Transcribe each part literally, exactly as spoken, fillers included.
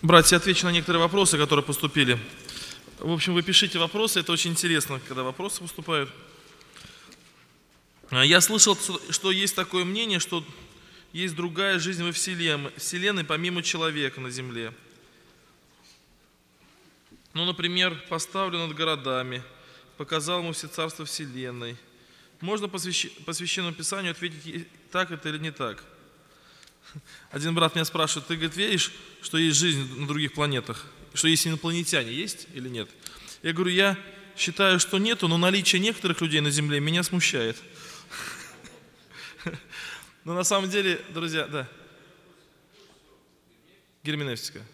Братья, отвечу на некоторые вопросы, которые поступили. В общем, вы пишите вопросы, это очень интересно, когда вопросы поступают. Я слышал, что есть такое мнение, что есть другая жизнь во Вселенной, помимо человека на Земле. Ну, например, поставлю над городами, показал ему все царства Вселенной. Можно по Священному Писанию ответить, так это или не так? Один брат меня спрашивает, ты, говорит, веришь, что есть жизнь на других планетах? Что есть инопланетяне, есть или нет? Я говорю, я считаю, что нету, но наличие некоторых людей на Земле меня смущает. Но на самом деле, друзья, да. Герменевтика.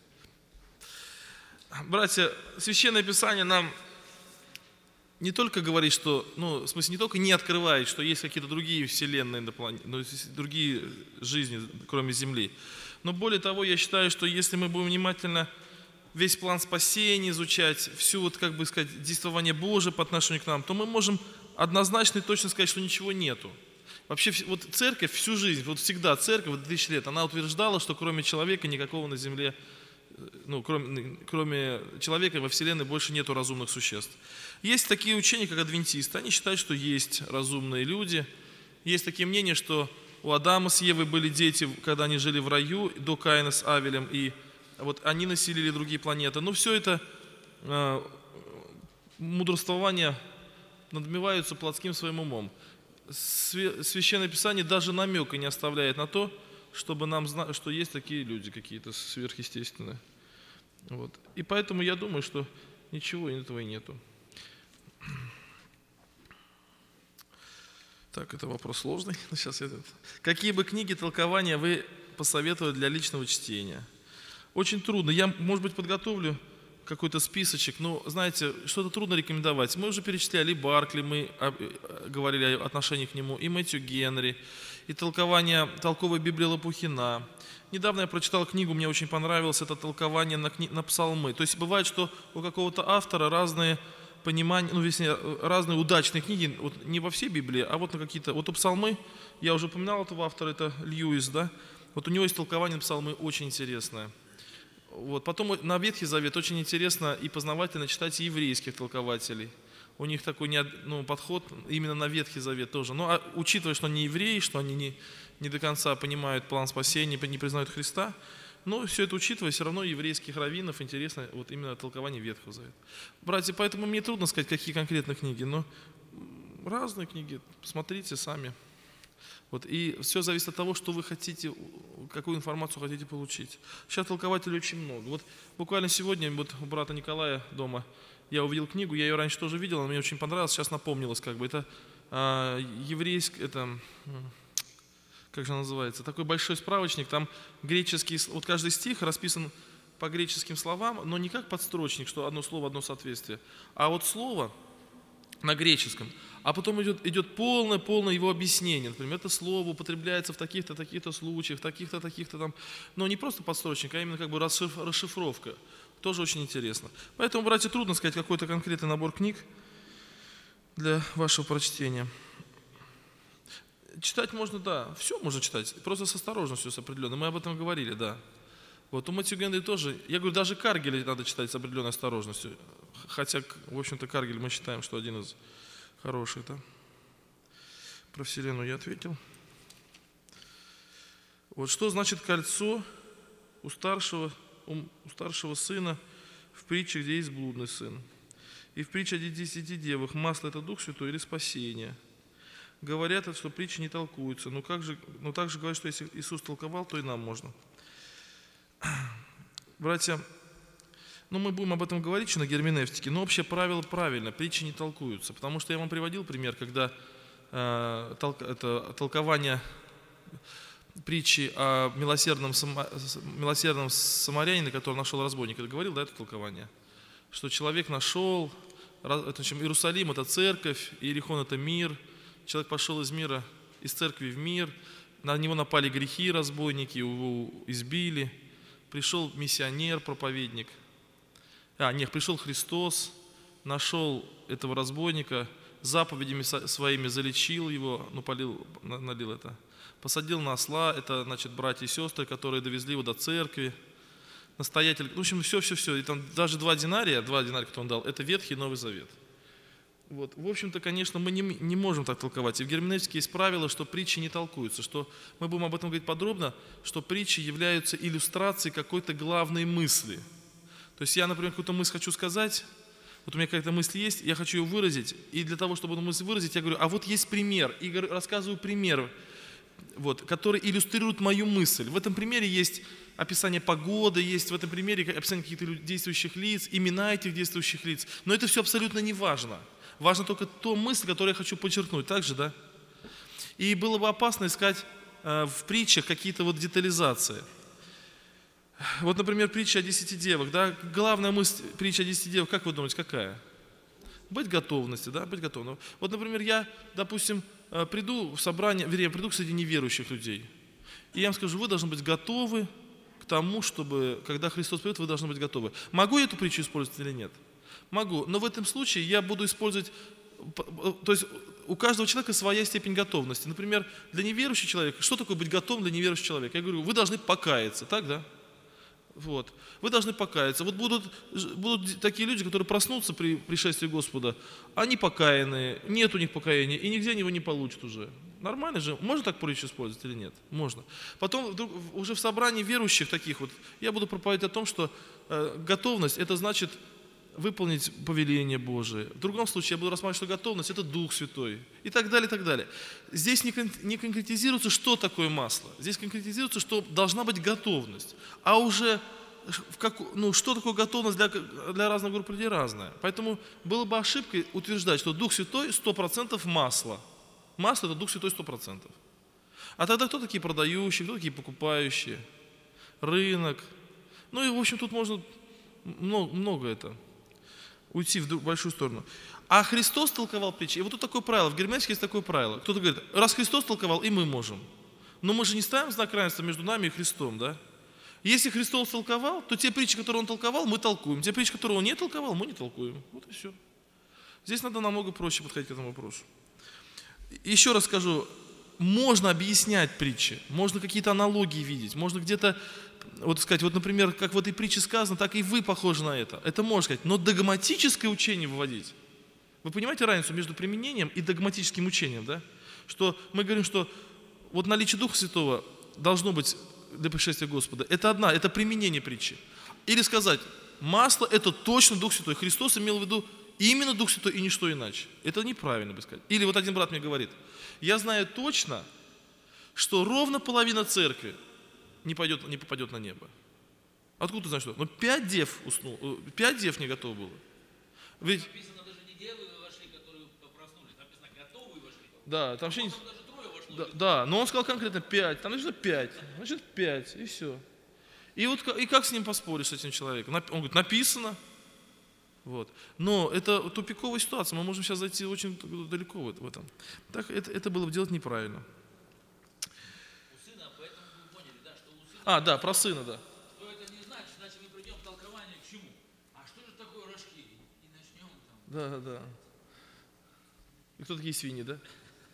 Братья, Священное Писание нам не только говорит, что, ну, в смысле, не только не открывает, что есть какие-то другие вселенные на планете, ну, другие жизни, кроме Земли. Но более того, я считаю, что если мы будем внимательно весь план спасения изучать, всю, вот, как бы сказать, действование Божие по отношению к нам, то мы можем однозначно и точно сказать, что ничего нету. Вообще, вот церковь всю жизнь, вот всегда церковь, вот тысячи лет, она утверждала, что кроме человека никакого на земле, ну, кроме, кроме человека во Вселенной больше нету разумных существ. Есть такие учения, как адвентисты, они считают, что есть разумные люди. Есть такие мнения, что у Адама с Евой были дети, когда они жили в раю, до Каина с Авелем, и вот они населили другие планеты. Но все это э, мудрствования надмеваются плотским своим умом. Священное Писание даже намека не оставляет на то, чтобы нам знать, что есть такие люди какие-то сверхъестественные. Вот. И поэтому я думаю, что ничего этого и нету. Так, это вопрос сложный. Сейчас я... Какие бы книги толкования вы посоветовали для личного чтения? Очень трудно. Я, может быть, подготовлю какой-то списочек, но, знаете, что-то трудно рекомендовать. Мы уже перечисляли и Баркли, мы говорили о отношении к нему, и Мэтью Генри, и толкование толковой Библии Лопухина. Недавно я прочитал книгу, мне очень понравилось, это толкование на, кни... на псалмы. То есть бывает, что у какого-то автора разные понимания, ну, вернее, разные удачные книги, вот не во всей Библии, а вот на какие-то, вот у псалмы, я уже упоминал этого автора, это Льюис, да, вот у него есть толкование на псалмы очень интересное. Вот. Потом на Ветхий Завет очень интересно и познавательно читать еврейских толкователей. У них такой ну, подход именно на Ветхий Завет тоже. Но а, учитывая, что они евреи, что они не, не до конца понимают план спасения, не признают Христа, но все это учитывая, все равно еврейских раввинов интересно вот именно толкование Ветхого Завета. Братья, поэтому мне трудно сказать, какие конкретно книги, но разные книги, посмотрите сами. Вот, и все зависит от того, что вы хотите, какую информацию хотите получить. Сейчас толкователей очень много. Вот буквально сегодня вот у брата Николая дома я увидел книгу, я ее раньше тоже видел, она мне очень понравилась, сейчас напомнилась как бы. Это а, еврейский, это, как же она называется, такой большой справочник, там греческий, вот каждый стих расписан по греческим словам, но не как подстрочник, что одно слово, одно соответствие, а вот слово на греческом. А потом идет, идет полное-полное его объяснение. Например, это слово употребляется в таких-то, таких-то случаях, в таких-то, таких-то там. Но не просто подстрочник, а именно как бы расшифровка. Тоже очень интересно. Поэтому, братья, трудно сказать какой-то конкретный набор книг для вашего прочтения. Читать можно, да, все можно читать, просто с осторожностью, с определенной. Мы об этом говорили, да. Вот у Мэтью Генри тоже, я говорю, даже Каргеля надо читать с определенной осторожностью. Хотя, в общем-то, Каргель мы считаем, что один из хороших, да. Про Вселенную я ответил. Вот что значит кольцо у старшего, у старшего сына в притче, где есть блудный сын? И в притче о десяти девах масло – это Дух Святой или спасение? Говорят, что притчи не толкуются, но, как же, но также говорят, что если Иисус толковал, то и нам можно. Братья, ну мы будем об этом говорить еще на герменевтике, но общее правило правильно, притчи не толкуются, потому что я вам приводил пример, когда э, толк, это, толкование притчи о милосердном, милосердном самарянине, который нашел разбойника, это говорил, да, это толкование, что человек нашел, это, Иерусалим это церковь, Иерихон это мир, человек пошел из мира, из церкви в мир, на него напали грехи, разбойники, его избили, пришел миссионер, проповедник, а, нет, пришел Христос, нашел этого разбойника, заповедями своими залечил его, ну, полил, налил это, посадил на осла, это, значит, братья и сестры, которые довезли его до церкви, настоятель, в общем, все-все-все. И там даже два динария, два динария, кто он дал, это Ветхий и Новый Завет. Вот. В общем-то, конечно, мы не, не можем так толковать. И в герменевтике есть правило, что притчи не толкуются, что мы будем об этом говорить подробно, что притчи являются иллюстрацией какой-то главной мысли. То есть я, например, какую-то мысль хочу сказать, вот у меня какая-то мысль есть, я хочу ее выразить, и для того, чтобы эту мысль выразить, я говорю, а вот есть пример, и рассказываю пример, вот, который иллюстрирует мою мысль. В этом примере есть описание погоды, есть в этом примере описание каких-то действующих лиц, имена этих действующих лиц, но это все абсолютно не важно. Важно только то мысль, которую я хочу подчеркнуть. Так же, да? И было бы опасно искать э, в притчах какие-то вот детализации. Вот, например, притча о десяти девах. Да? Главная мысль притчи о десяти девах, как вы думаете, какая? Быть готовности, да, быть готовым. Вот, например, я, допустим, э, приду в собрание, вернее, приду среди неверующих людей. И я им скажу, вы должны быть готовы к тому, чтобы, когда Христос придет, вы должны быть готовы. Могу я эту притчу использовать или нет? Могу, но в этом случае я буду использовать, то есть у каждого человека своя степень готовности. Например, для неверующего человека, что такое быть готовым для неверующего человека? Я говорю, вы должны покаяться, так, да? Вот. Вы должны покаяться. Вот будут, будут такие люди, которые проснутся при пришествии Господа, они покаянные, нет у них покаяния, и нигде они его не получат уже. Нормально же? Можно так притчу использовать или нет? Можно. Потом вдруг, уже в собрании верующих таких вот, я буду проповедовать о том, что э, готовность, это значит выполнить повеление Божие. В другом случае я буду рассматривать, что готовность – это Дух Святой. И так далее, и так далее. Здесь не, кон- не конкретизируется, что такое масло. Здесь конкретизируется, что должна быть готовность. А уже в как, ну, что такое готовность для, для разных групп людей разная. Поэтому было бы ошибкой утверждать, что Дух Святой сто процентов масло. Масло – это Дух Святой сто процентов. А тогда кто такие продающие, кто такие покупающие? Рынок. Ну и, в общем, тут можно много, много это... уйти в большую сторону. А Христос толковал притчи. И вот тут такое правило, в герменевтике есть такое правило. Кто-то говорит, раз Христос толковал, и мы можем. Но мы же не ставим знак равенства между нами и Христом, да? Если Христос толковал, то те притчи, которые Он толковал, мы толкуем. Те притчи, которые Он не толковал, мы не толкуем. Вот и все. Здесь надо намного проще подходить к этому вопросу. Еще раз скажу, можно объяснять притчи, можно какие-то аналогии видеть, можно где-то вот сказать, вот, например, как в этой притче сказано, так и вы похожи на это. Это можно сказать. Но догматическое учение выводить. Вы понимаете разницу между применением и догматическим учением, да? Что мы говорим, что вот наличие Духа Святого должно быть для пришествия Господа. Это одна, это применение притчи. Или сказать, масло – это точно Дух Святой. Христос имел в виду именно Дух Святой и ничто иначе. Это неправильно бы сказать. Или вот один брат мне говорит, я знаю точно, что ровно половина церкви не, пойдет, не попадет на небо. Откуда ты знаешь что? Ну, пять дев уснул, пять дев не готово было. Ведь... Написано, даже не девы вошли, которые проснулись, написано, готовые вошли. Да, там вообще... Даже трое вошло. Да, да, но он сказал конкретно пять, там написано пять, значит пять, и все. И вот и как с ним поспоришь, с этим человеком? Он говорит, написано. Вот. Но это тупиковая ситуация, мы можем сейчас зайти очень далеко в этом. Так это, это было бы делать неправильно. А, да, про сына, да. Что это не значит, значит мы придем к толкованию к чему? А что же такое рожки? И начнем там. Да, да. И кто такие свиньи, да?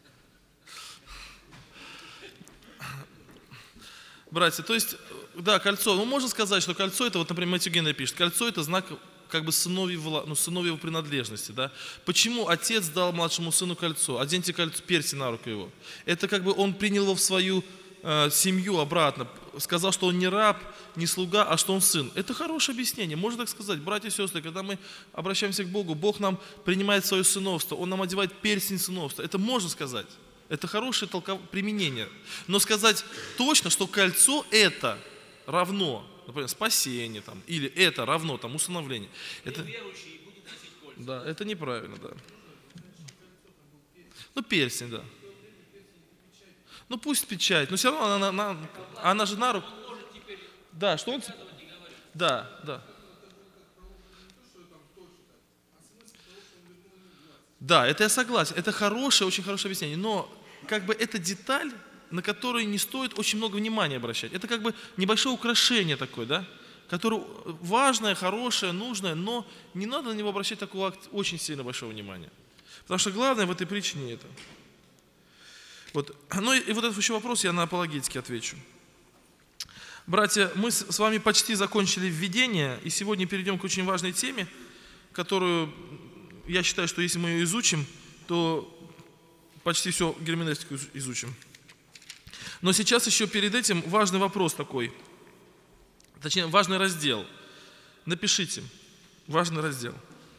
Братья, то есть, да, кольцо. Ну, можно сказать, что кольцо, это, вот, например, Мэтью Генри пишет, кольцо это знак как бы сыновьей, ну, сыновьей принадлежности, да. Почему отец дал младшему сыну кольцо? Оденьте кольцо, перстень на руку его. Это как бы он принял его в свою э, семью обратно, сказал, что он не раб, не слуга, а что он сын. Это хорошее объяснение, можно так сказать. Братья и сестры, когда мы обращаемся к Богу, Бог нам принимает свое сыновство, Он нам одевает перстень сыновства. Это можно сказать. Это хорошее толков... применение. Но сказать точно, что кольцо это равно, например, спасение, там, или это равно там, усыновление. Это... Да, это неправильно, да. Ну, перстень, да. Ну, пусть печать, но все равно она, она, она, она же на руку. Да, что он... Да, да. Да, это я согласен. Это хорошее, очень хорошее объяснение. Но как бы это деталь, на которую не стоит очень много внимания обращать. Это как бы небольшое украшение такое, да? Которое важное, хорошее, нужное, но не надо на него обращать такого очень сильно большого внимания. Потому что главное в этой притче не это. Вот. Ну и, и вот этот еще вопрос я на апологетике отвечу. Братья, мы с вами почти закончили введение, и сегодня перейдем к очень важной теме, которую, я считаю, что если мы ее изучим, то почти всю герменевтику изучим. Но сейчас еще перед этим важный вопрос такой, точнее, важный раздел. Напишите, важный раздел.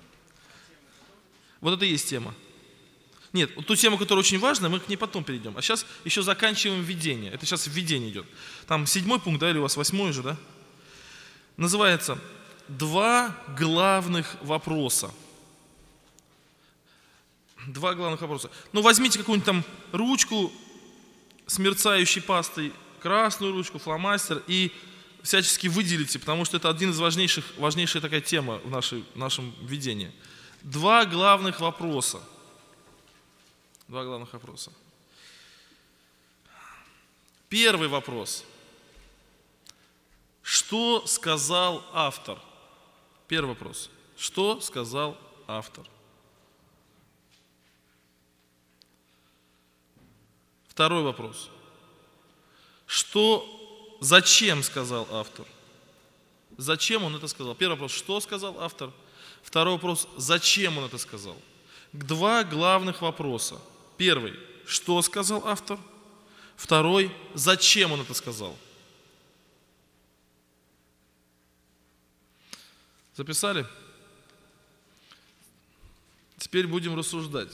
Вот это и есть тема. Нет, ту тему, которая очень важна, мы к ней потом перейдем. А сейчас еще заканчиваем введение. Это сейчас введение идет. Там седьмой пункт, да, или у вас восьмой уже, да? Называется «Два главных вопроса». Два главных вопроса. Ну, возьмите какую-нибудь там ручку с мерцающей пастой, красную ручку, фломастер, и всячески выделите, потому что это один из важнейших, важнейшая такая тема в, нашей, в нашем введении. Два главных вопроса. Два главных вопроса. Первый вопрос. Что сказал автор? Первый вопрос. Что сказал автор? Второй вопрос. Что, зачем сказал автор? Зачем он это сказал? Первый вопрос. Что сказал автор? Второй вопрос. Зачем он это сказал? Два главных вопроса. Первый, что сказал автор? Второй, зачем он это сказал? Записали? Теперь будем рассуждать.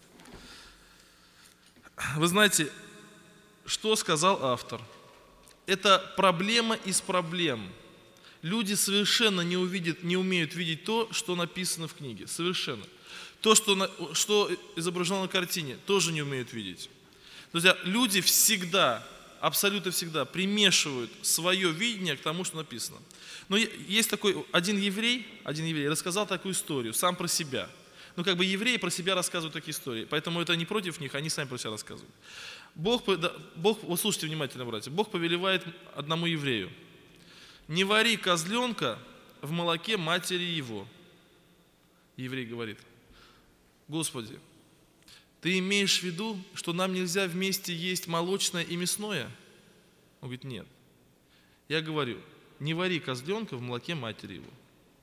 Вы знаете, что сказал автор? Это проблема из проблем. Люди совершенно не увидят, не умеют видеть то, что написано в книге. Совершенно. То, что, на, что изображено на картине, тоже не умеют видеть. Друзья, люди всегда, абсолютно всегда примешивают свое видение к тому, что написано. Но есть такой один еврей, один еврей рассказал такую историю, сам про себя. Ну, как бы евреи про себя рассказывают такие истории, поэтому это не против них, они сами про себя рассказывают. Бог, Бог, вот слушайте внимательно, братья, Бог повелевает одному еврею: не вари козленка в молоке матери его. Еврей говорит: Господи, Ты имеешь в виду, что нам нельзя вместе есть молочное и мясное? Он говорит: нет. Я говорю: не вари козленка в молоке матери его.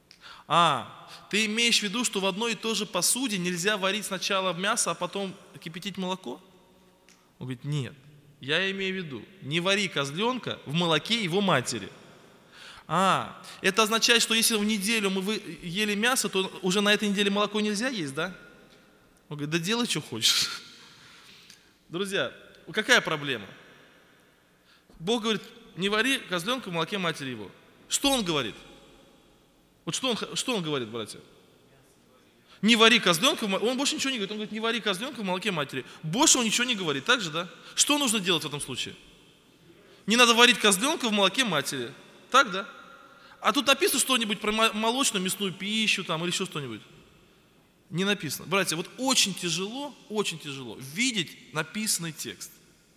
А, ты имеешь в виду, что в одной и той же посуде нельзя варить сначала мясо, а потом кипятить молоко? Он говорит: нет. Я имею в виду, не вари козленка в молоке его матери. А, это означает, что если в неделю мы ели мясо, то уже на этой неделе молоко нельзя есть, да? Он говорит: да делай, что хочешь. Друзья, какая проблема? Бог говорит: не вари козленка в молоке матери его. Что он говорит? Вот что он, что он говорит, братья? Не вари козленка, в молоке. Он больше ничего не говорит. Он говорит: не вари козленка в молоке матери. Больше он ничего не говорит. Так же, да? Что нужно делать в этом случае? Не надо варить козленка в молоке матери. Так, да? А тут написано что-нибудь про молочную мясную пищу там, или еще что-нибудь? Не написано. Братья, вот очень тяжело, очень тяжело видеть написанный текст.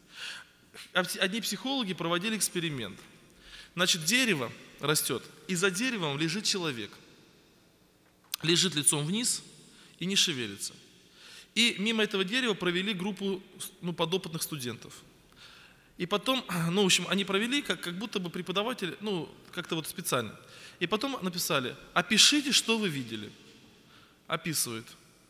Одни психологи проводили эксперимент. Значит, дерево растет, и за деревом лежит человек. Лежит лицом вниз и не шевелится. И мимо этого дерева провели группу, ну, подопытных студентов. И потом, ну, в общем, они провели, как, как будто бы преподаватель, ну, как-то вот специально. И потом написали: опишите, что вы видели. Описывает.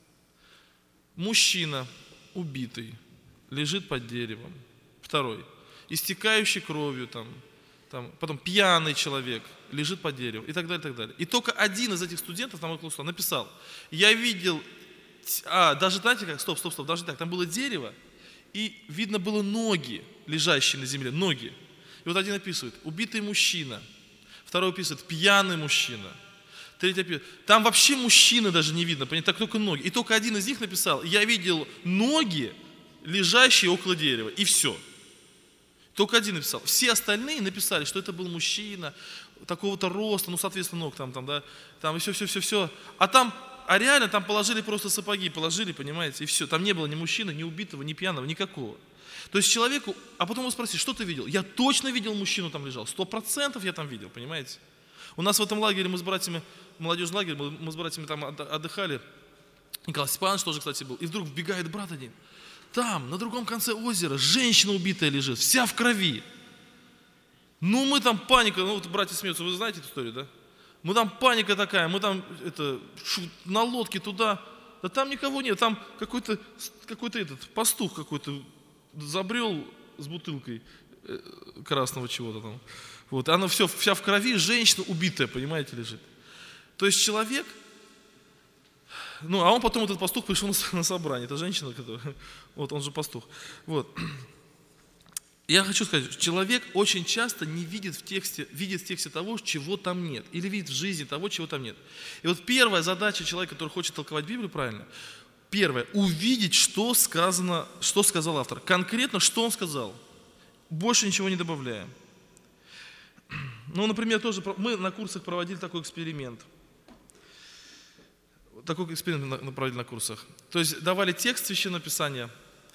Мужчина убитый, лежит под деревом. Второй. Истекающий кровью там. Там, потом пьяный человек лежит под деревом и так далее, и так далее. И только один из этих студентов там около стола написал: я видел, а, даже, знаете как, стоп, стоп, стоп, даже так, там было дерево, и видно было ноги, лежащие на земле, ноги. И вот один описывает: убитый мужчина, второй описывает: пьяный мужчина, третий описывает: там вообще мужчины даже не видно, понятно, так только ноги. И только один из них написал: я видел ноги, лежащие около дерева, и все. Только один написал. Все остальные написали, что это был мужчина такого-то роста, ну, соответственно, ног там, там, да, там, и все, все, все, все. А там, а реально там положили просто сапоги, положили, понимаете, и все. Там не было ни мужчины, ни убитого, ни пьяного, никакого. То есть человеку, а потом его спросить: что ты видел? Я точно видел мужчину там лежал, сто процентов я там видел, понимаете. У нас в этом лагере мы с братьями, молодежный лагерь, мы, мы с братьями там отдыхали. Николай Степанович тоже, кстати, был. И вдруг вбегает брат один. Там, на другом конце озера, женщина убитая лежит, вся в крови. Ну, мы там паника, ну, вот братья смеются, вы знаете эту историю, да? Мы там паника такая, мы там это, шу, на лодке туда, да там никого нет, там какой-то какой-то этот пастух какой-то забрел с бутылкой э, красного чего-то там. Вот, она все, вся в крови, женщина убитая, понимаете, лежит. То есть человек, ну, а он потом, этот пастух, пришел на, на собрание, это женщина, которая, вот, он же пастух. Вот. Я хочу сказать, человек очень часто не видит в тексте, видит в тексте того, чего там нет, или видит в жизни того, чего там нет. И вот первая задача человека, который хочет толковать Библию правильно, первое, увидеть, что сказано, что сказал автор. Конкретно, что он сказал. Больше ничего не добавляем. Ну, например, тоже мы на курсах проводили такой эксперимент. Такой эксперимент проводили на курсах. То есть давали текст Священного Писания,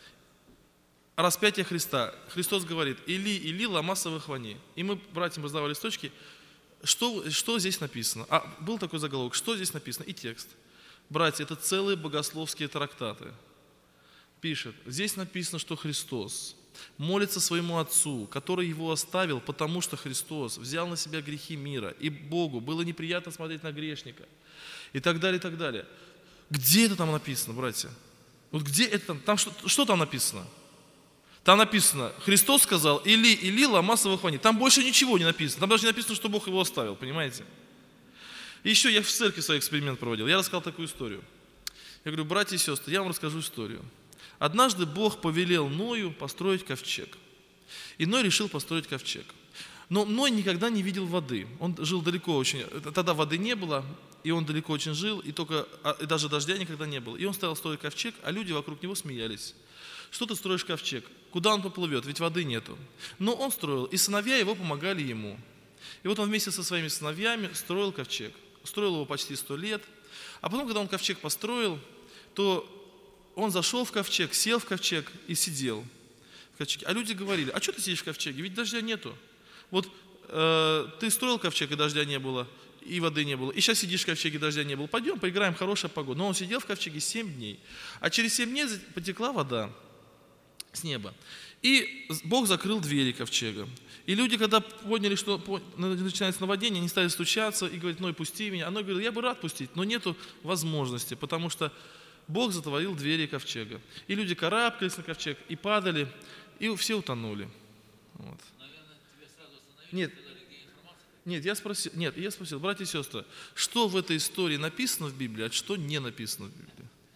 распятие Христа. Христос говорит: «Или, или, лама савахвани». И мы братьям раздавали листочки, что, что здесь написано. А был такой заголовок, что здесь написано, и текст. Братья, это целые богословские трактаты. Пишет, здесь написано, что Христос молится своему Отцу, который его оставил, потому что Христос взял на себя грехи мира, и Богу было неприятно смотреть на грешника, и так далее, и так далее. Где это там написано, братья? Вот где это там? Там что, что там написано? Там написано, Христос сказал, или, или, лама савахвани. Там больше ничего не написано. Там даже не написано, что Бог его оставил, понимаете? И еще я в церкви свой эксперимент проводил. Я рассказал такую историю. Я говорю, братья и сестры, я вам расскажу историю. Однажды Бог повелел Ною построить ковчег. И Ной решил построить ковчег. Но Ной никогда не видел воды. Он жил далеко очень. Тогда воды не было, и он далеко очень жил, и, только, и даже дождя никогда не было. И он стал строить ковчег, а люди вокруг него смеялись. Что ты строишь ковчег? Куда он поплывет? Ведь воды нету. Но он строил, и сыновья его помогали ему. И вот он вместе со своими сыновьями строил ковчег. Строил его почти сто лет. А потом, когда он ковчег построил, то он зашел в ковчег, сел в ковчег и сидел в ковчеге. А люди говорили, а что ты сидишь в ковчеге? Ведь дождя нету. Вот э, ты строил ковчег, и дождя не было, и воды не было. И сейчас сидишь в ковчеге, дождя не было. Пойдем, поиграем, хорошая погода. Но он сидел в ковчеге семь дней. А через семь дней потекла вода с неба. И Бог закрыл двери ковчега. И люди, когда поняли, что начинается наводнение, они стали стучаться и говорить, Ной, пусти меня. А Ной говорил, я бы рад пустить, но нету возможности, потому что Бог затворил двери ковчега. И люди карабкались на ковчег, и падали, и все утонули. Вот. Наверное, тебе сразу остановились, Нет. сказали, где информация? Нет, я спросил, нет, я спросил, братья и сестры, что в этой истории написано в Библии, а что не написано в Библии?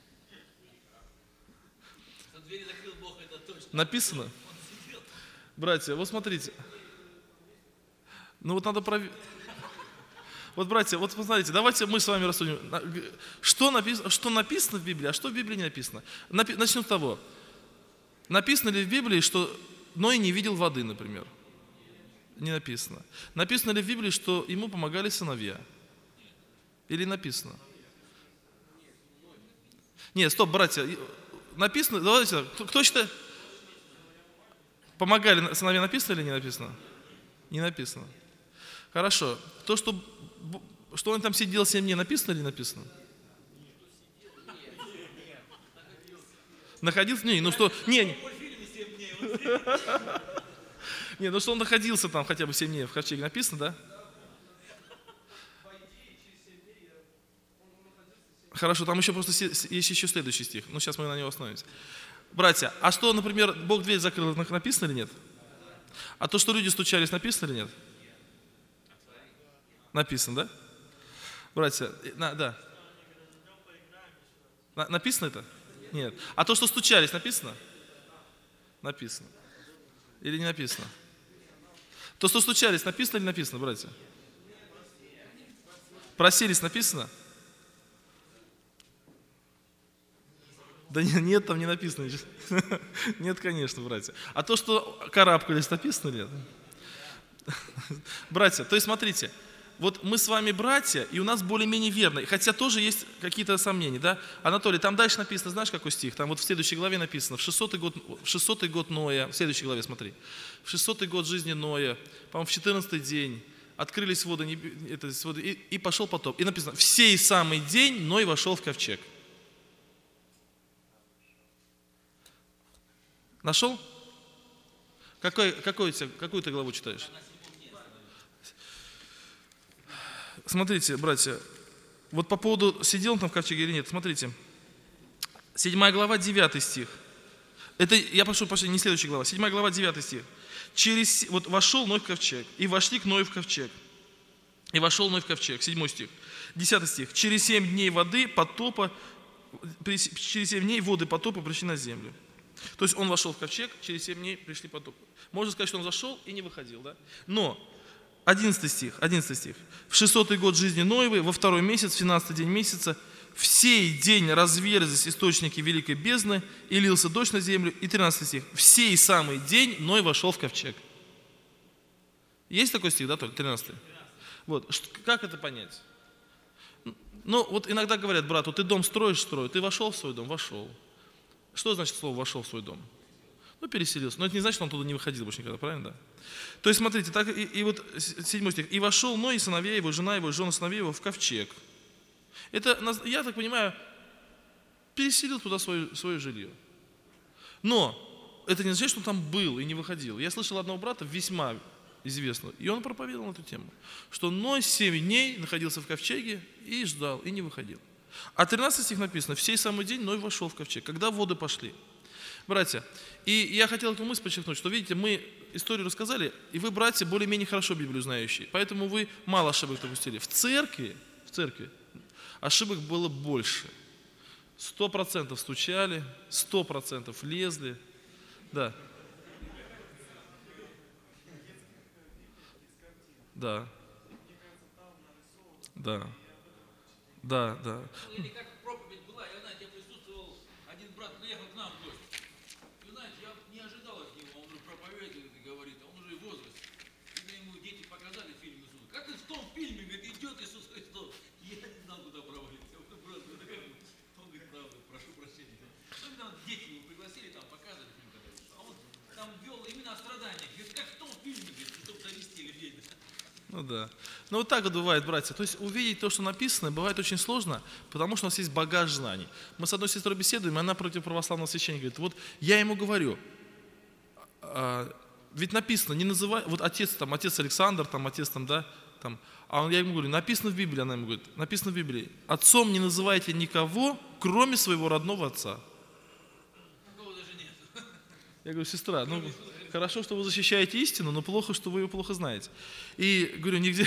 Что двери закрыл Бог, это точно. Написано? Он сидел. Братья, вот смотрите. Ну вот надо проверить. Вот, братья, вот посмотрите, давайте мы с вами рассудим. Что написано, что написано в Библии, а что в Библии не написано? Напи- Начнем с того. Написано ли в Библии, что Ной не видел воды, например? Не написано. Написано ли в Библии, что ему помогали сыновья? Или написано? Нет, стоп, братья. Написано, давайте, кто, кто считает? Помогали сыновья, написано или не написано? Не написано. Хорошо. То, что, что он там сидел семь дней, написано или не написано? Находился? Не, ну что, не, не, ну что он находился там хотя бы семь дней в ковчеге, написано, да? Хорошо, там еще просто есть еще следующий стих, ну сейчас мы на него остановимся. Братья, а что, например, Бог дверь закрыл, написано или нет? А то, что люди стучались, написано или нет? Написано, да? Братья, на, да. На, написано это? Нет. А то, что стучались, написано? Написано. Или не написано? То, что стучались, написано или написано, братья? Просились, написано? Да нет, нет, там не написано ничего. Нет, конечно, братья. А то, что карабкались, написано ли? Братья, то есть смотрите, вот мы с вами братья, и у нас более-менее верно, хотя тоже есть какие-то сомнения, да? Анатолий, там дальше написано, знаешь, какой стих? Там вот в следующей главе написано, в шестисотый год, в шестисотый год Ноя, в следующей главе, смотри, в шестисотый год жизни Ноя, по-моему, в четырнадцатый день открылись воды, это, воды и, и пошел потоп. И написано, в сей самый день Ной вошел в ковчег. Нашел? Какой, какой, какую ты главу читаешь? Смотрите, братья, вот по поводу, сидел он там в ковчеге или нет, смотрите. седьмая глава, девятый стих. Это, я прошу прощения, не следующая глава. седьмая глава, девятый стих. Через, вот вошел Ной в ковчег, и вошли к Ною в ковчег. И вошел Ной в ковчег, седьмой стих. десятый стих. Через семь дней воды потопа, через семь дней воды потопа пришли на землю. То есть он вошел в ковчег, через семь дней пришли потопы. Можно сказать, что он зашел и не выходил, да? Но, одиннадцатый стих, одиннадцатый стих. В шестьсотый год жизни Ноевой, во второй месяц, в семнадцатый день месяца, в сей день разверзлись источники великой бездны, и лился дождь на землю. И тринадцатый стих. В сей самый день Ной вошел в ковчег. Есть такой стих, да, только тринадцатый? Вот, как это понять? Ну, вот иногда говорят, брат, вот ты дом строишь, строишь, ты вошел в свой дом? Вошел. Что значит слово «вошел в свой дом»? Ну, переселился. Но это не значит, что он туда не выходил больше никогда, правильно, да? То есть, смотрите, так и, и вот седьмой стих. «И вошел Ной, и сыновья его, жена его, и жены сыновей его в ковчег». Это, я так понимаю, переселил туда свое, свое жилье. Но это не означает, что он там был и не выходил. Я слышал одного брата, весьма известного, и он проповедовал на эту тему, что Ной семь дней находился в ковчеге и ждал, и не выходил. А тринадцатый стих написано: «В сей самый день Ной вошел в ковчег», когда воды пошли. Братья, и я хотел эту мысль подчеркнуть, что, видите, мы историю рассказали, и вы, братья, более-менее хорошо Библию знающие, поэтому вы мало ошибок допустили. В церкви, в церкви ошибок было больше. Сто процентов стучали, сто процентов лезли. Да. Да. Да. Да, да. Или как проповедь была, я, знаете, я присутствовал, один брат приехал к нам в гости. И, знаете, я не ожидал от него, он уже проповедует и говорит, а он уже в возрасте. Когда ему дети показали фильм Иисуса, как и в том фильме, говорит, идет Иисус Христос. Я не знал, куда провалиться. Он говорит, правда, прошу прощения. Ну, там дети его пригласили, там показывали фильм, когда вышел. А он там вел именно о страданиях. Говорит, как в том фильме, говорит, чтобы довести людей. Ну да. Ну вот так вот бывает, братья. То есть увидеть то, что написано, бывает очень сложно, потому что у нас есть багаж знаний. Мы с одной сестрой беседуем, и она против православного священника говорит: вот я ему говорю, а, ведь написано, не называй, вот отец там, отец Александр, там, отец там, да, там, а он, я ему говорю, написано в Библии, она ему говорит, написано в Библии, отцом не называйте никого, кроме своего родного отца. Такого даже нет. Я говорю, сестра, ну хорошо, что вы защищаете истину, но плохо, что вы ее плохо знаете. И говорю, нигде,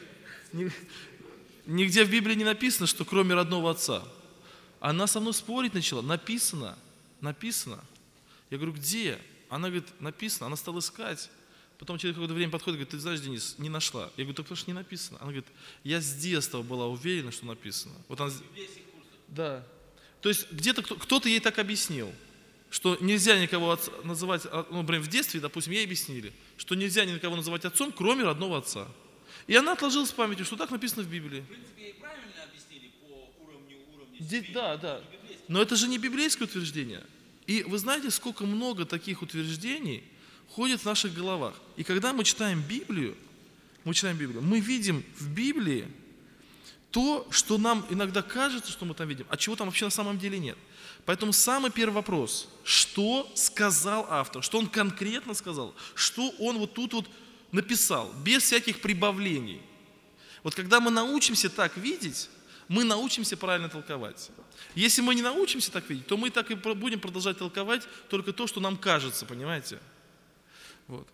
нигде в Библии не написано, что кроме родного отца. Она со мной спорить начала, написано, написано. Я говорю, где? Она говорит, написано, она стала искать. Потом через какое-то время подходит и говорит, ты знаешь, Денис, не нашла. Я говорю, так потому что не написано. Она говорит, я с детства была уверена, что написано. Вот она, да. То есть где-то кто-то ей так объяснил, что нельзя никого отца называть, ну, например, в детстве, допустим, ей объяснили, что нельзя никого называть отцом, кроме родного отца. И она отложилась в памяти, что так написано в Библии. В принципе, ей правильно объяснили по уровню уровня. Де, да, да. Но это же не библейское утверждение. И вы знаете, сколько много таких утверждений ходит в наших головах. И когда мы читаем Библию, мы читаем Библию, мы видим в Библии то, что нам иногда кажется, что мы там видим, а чего там вообще на самом деле нет. Поэтому самый первый вопрос, что сказал автор, что он конкретно сказал, что он вот тут вот написал, без всяких прибавлений. Вот когда мы научимся так видеть, мы научимся правильно толковать. Если мы не научимся так видеть, то мы так и будем продолжать толковать только то, что нам кажется, понимаете? Вот.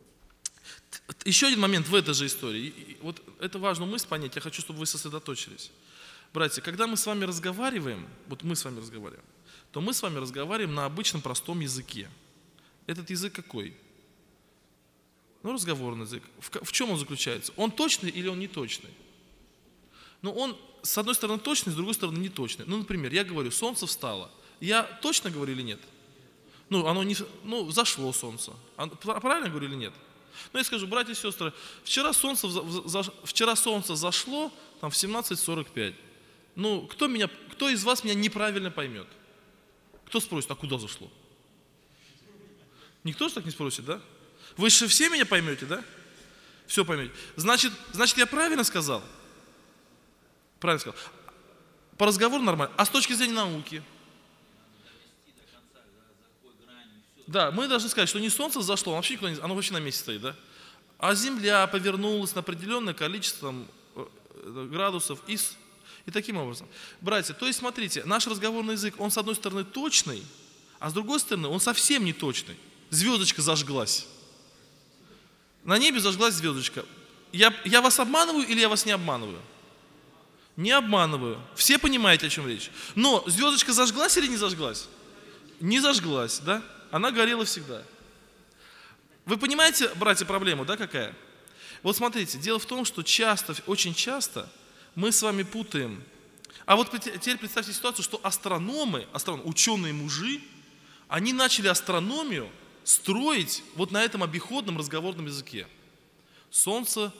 Еще один момент в этой же истории. Вот это важную мысль понять, я хочу, чтобы вы сосредоточились. Братья, когда мы с вами разговариваем, вот мы с вами разговариваем, то мы с вами разговариваем на обычном простом языке. Этот язык какой? Ну, разговорный язык. В, в чем он заключается? Он точный или он не точный? Ну, он, с одной стороны, точный, с другой стороны, не точный. Ну, например, я говорю, солнце встало. Я точно говорю или нет? Ну, оно не, ну, взошло солнце. Правильно говорю или нет? Ну, я скажу, братья и сестры, вчера солнце, вчера солнце зашло там, в семнадцать сорок пять. Ну, кто, меня, кто из вас меня неправильно поймет? Кто спросит, а куда зашло? Никто же так не спросит, да? Вы же все меня поймете, да? Все поймете. Значит, значит, я правильно сказал? Правильно сказал. По разговору нормально. А с точки зрения науки? Да, мы должны сказать, что не солнце зашло, оно вообще, никуда не, оно вообще на месте стоит, да? А Земля повернулась на определенное количество градусов и, и таким образом. Братья, то есть смотрите, наш разговорный язык, он с одной стороны точный, а с другой стороны он совсем не точный. Звездочка зажглась. На небе зажглась звездочка. Я, я вас обманываю или я вас не обманываю? Не обманываю. Все понимаете, о чем речь. Но звездочка зажглась или не зажглась? Не зажглась, да? Она горела всегда. Вы понимаете, братья, проблему, да, какая? Вот смотрите, дело в том, что часто, очень часто мы с вами путаем. А вот теперь представьте ситуацию, что астрономы, астрономы, ученые-мужи, они начали астрономию строить вот на этом обиходном разговорном языке. Солнце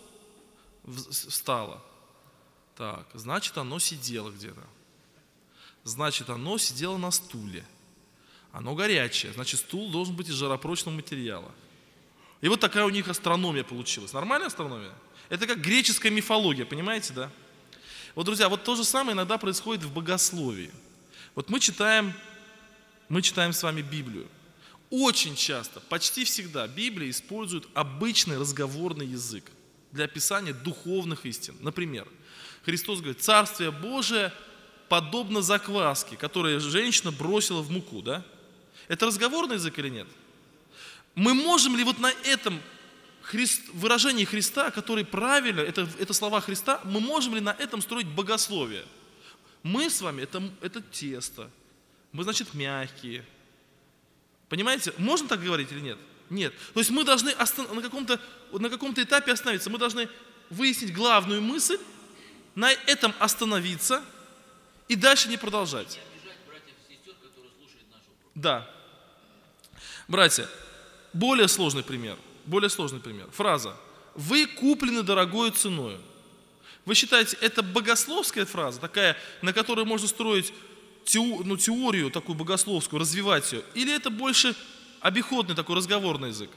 встало. Так, значит, оно сидело где-то. Значит, оно сидело на стуле. Оно горячее, значит, стул должен быть из жаропрочного материала. И вот такая у них астрономия получилась. Нормальная астрономия? Это как греческая мифология, понимаете, да? Вот, друзья, вот то же самое иногда происходит в богословии. Вот мы читаем, мы читаем с вами Библию. Очень часто, почти всегда Библия использует обычный разговорный язык для описания духовных истин. Например, Христос говорит, Царствие Божие подобно закваске, которую женщина бросила в муку, да? Это разговорный язык или нет? Мы можем ли вот на этом Христ, выражении Христа, который правильно, это, это слова Христа, мы можем ли на этом строить богословие? Мы с вами, это, это тесто, мы, значит, мягкие. Понимаете, можно так говорить или нет? Нет. То есть мы должны остан- на, каком-то, на каком-то этапе остановиться, мы должны выяснить главную мысль, на этом остановиться и дальше не продолжать. Не обижать братьев и сестер, которые слушают нашу проповедь. Да. Братья, более сложный пример. Более сложный пример. Фраза «Вы куплены дорогою ценою». Вы считаете, это богословская фраза, такая, на которой можно строить теу, ну, теорию такую богословскую, развивать ее? Или это больше обиходный такой разговорный язык?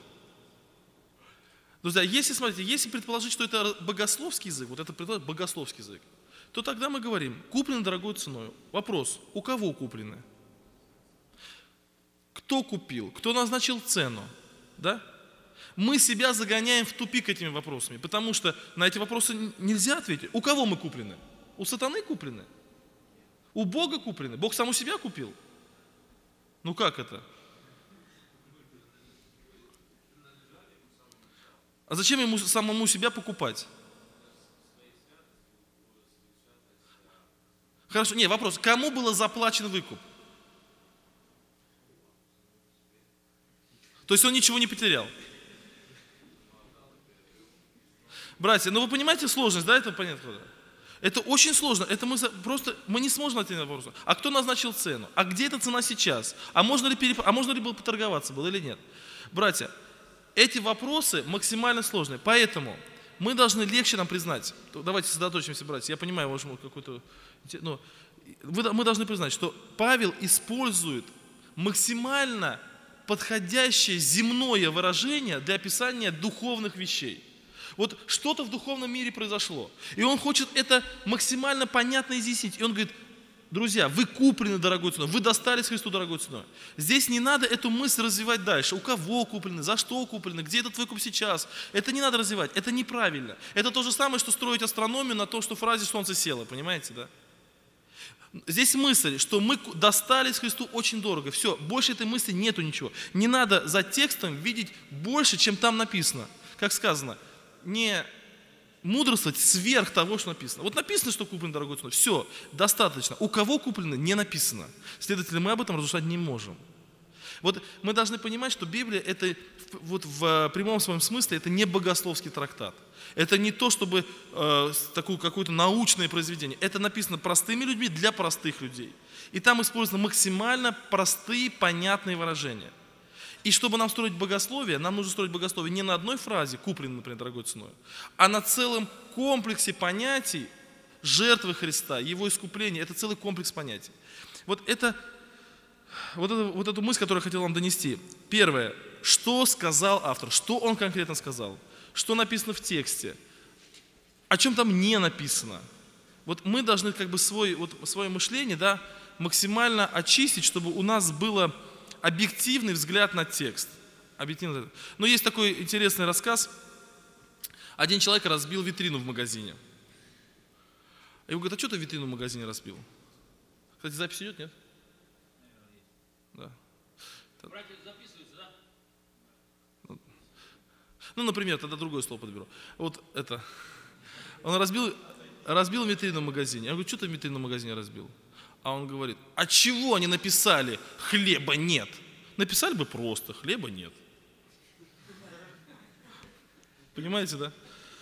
Друзья, если, смотрите, если предположить, что это богословский язык, вот это предположить богословский язык, то тогда мы говорим «куплены дорогой ценой». Вопрос, у кого куплены? Кто купил? Кто назначил цену? Да? Мы себя загоняем в тупик этими вопросами, потому что на эти вопросы нельзя ответить. У кого мы куплены? У сатаны куплены? У Бога куплены? Бог сам у себя купил? Ну как это? А зачем ему самому себя покупать? Хорошо, не, вопрос. Кому был заплачен выкуп? То есть он ничего не потерял. Братья, ну вы понимаете сложность, да, этого понятно? Это очень сложно. Это мы просто мы не сможем ответить на вопрос. А кто назначил цену? А где эта цена сейчас? А можно ли, переп... а можно ли было поторговаться было или нет? Братья, эти вопросы максимально сложные. Поэтому мы должны легче нам признать. Давайте сосредоточимся, братья. Я понимаю, может, какой-то... Но мы должны признать, что Павел использует максимально подходящее земное выражение для описания духовных вещей. Вот что-то в духовном мире произошло, и он хочет это максимально понятно изъяснить. И он говорит, друзья, вы куплены дорогой ценой, вы достались Христу дорогой ценой. Здесь не надо эту мысль развивать дальше. У кого куплены, за что куплены, где этот выкуп сейчас. Это не надо развивать, это неправильно. Это то же самое, что строить астрономию на том, что в фразе «солнце село», понимаете, да? Здесь мысль, что мы достались Христу очень дорого. Все, больше этой мысли нету ничего. Не надо за текстом видеть больше, чем там написано. Как сказано, не мудрствовать сверх того, что написано. Вот написано, что куплено дорогой ценой. Все, достаточно. У кого куплено, не написано. Следовательно, мы об этом разрушать не можем. Вот мы должны понимать, что Библия, это вот в прямом своем смысле, это не богословский трактат. Это не то, чтобы э, такое какое-то научное произведение. Это написано простыми людьми для простых людей. И там использованы максимально простые, понятные выражения. И чтобы нам строить богословие, нам нужно строить богословие не на одной фразе, купленной, например, дорогой ценой, а на целом комплексе понятий жертвы Христа, Его искупления. Это целый комплекс понятий. Вот, это, вот, это, вот эту мысль, которую я хотел вам донести. Первое. Что сказал автор? Что он конкретно сказал? Что написано в тексте? О чем там не написано? Вот мы должны как бы свой, вот, свое мышление, да, максимально очистить, чтобы у нас было объективный взгляд на текст. Объективный. Но есть такой интересный рассказ. Один человек разбил витрину в магазине. И он говорит, а что ты витрину в магазине разбил? Кстати, запись идет, нет? Да. Братья, записывается, да? Ну, например, тогда другое слово подберу. Вот это. Он разбил, разбил витрину в магазине. Я говорю, что ты витрину в магазине разбил? А он говорит, а чего они написали «хлеба нет»? Написали бы просто «хлеба нет». Понимаете, да?